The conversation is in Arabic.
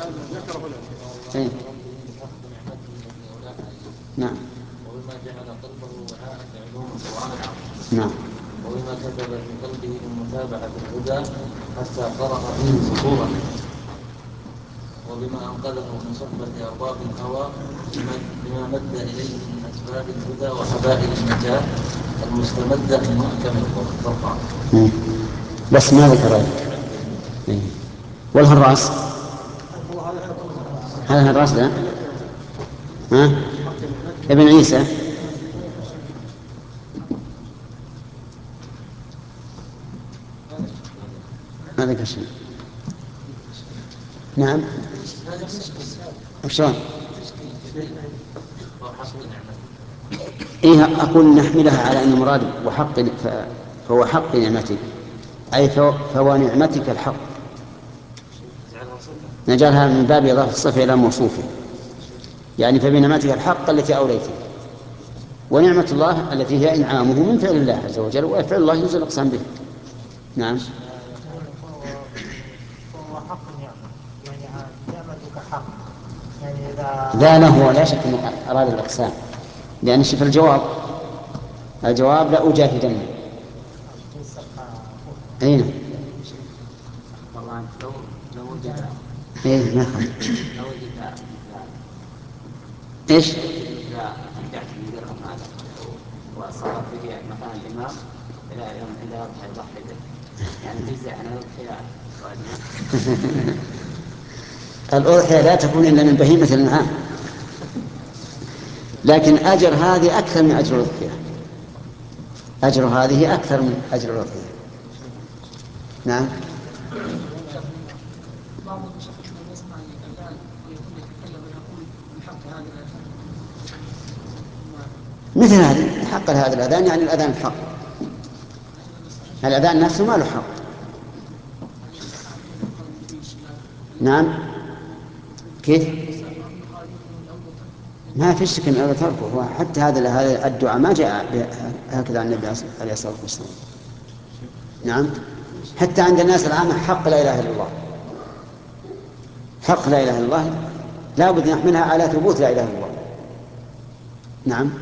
إيه؟ نعم. وبما جعل قلبه وعاء لعلوم القرآن العظيم. نعم. وبما كتب في قلبه من متابعة الهدى حتى قرأ فيه سطورا. وبما أنقذه من صحبة أرباب الهوى بما مد إليه من أسباب الهدى وحبائل النجاة المستمدة من محكم القرآن. بس ما ذكر. والهراس هذا الهراس ده ابن عيسى. ما ذكر شيء. نعم. وشلون؟ إيه أقول نحملها على أن مراد وحق فهو حق نعمتك، أي فهو نعمتك الحق، نجعلها من باب إضافة الصفة إلى موصوفه، يعني فبنعمتك الحق التي أوليته، ونعمة الله التي هي إنعامه من فعل الله عز وجل، وفعل الله يجوز الإقسام به. نعم. فهو حق يعني نعمتك حق، يعني إذا لا هو لا شك أنه أراد الإقسام، لأن شوف الجواب لا أجاهدن. أين؟ طبعا لو وجد إيه ما خل. لو وجد إيش؟ لا رجعت من درهم هذا وصار في مكان الإمام إلى يوم إذا يضحي به يعني تجزي عن الأضحية. الأضحية لا تكون إلا من بهيمة الأنعام، لكن أجر هذه أكثر من أجر الأضحية، أجر هذه أكثر من أجر الأضحية. نعم. بعض المشايخ لما يسمع الأذان ويكون يتكلم ويقول بحق هذا الأذان مثل هذه حق هذا الأذان، يعني الأذان الحق، الأذان نفسه ما له حق. نعم. كيف؟ ما في شك أنه تركه، هو حتى هذا الدعاء ما جاء هكذا عن النبي عليه الصلاة والسلام. نعم. حتى عند الناس العامة حق لا إله إلا الله، حق لا إله إلا الله لا بد نحملها على ثبوت لا إله إلا الله. نعم.